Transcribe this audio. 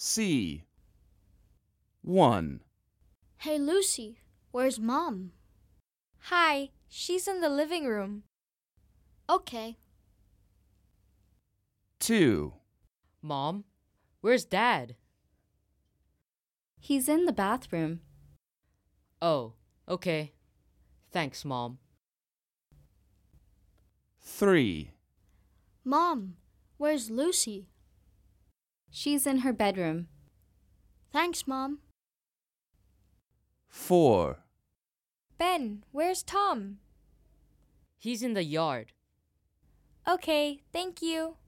C. 1. Hey, Lucy, where's Mom? Hi, she's in the living room. Okay. 2. Mom, where's Dad? He's in the bathroom. Oh, okay. Thanks, Mom. 3. Mom, where's Lucy? She's in her bedroom. Thanks, Mom. 4. Ben, where's Tom? He's in the yard. Okay, thank you.